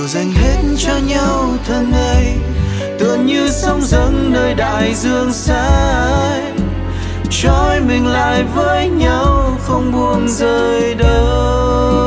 đều dành hết cho nhau thân ơi, tựa như sóng dâng nơi đại dương xa, trói mình lại với nhau không buông rời đâu.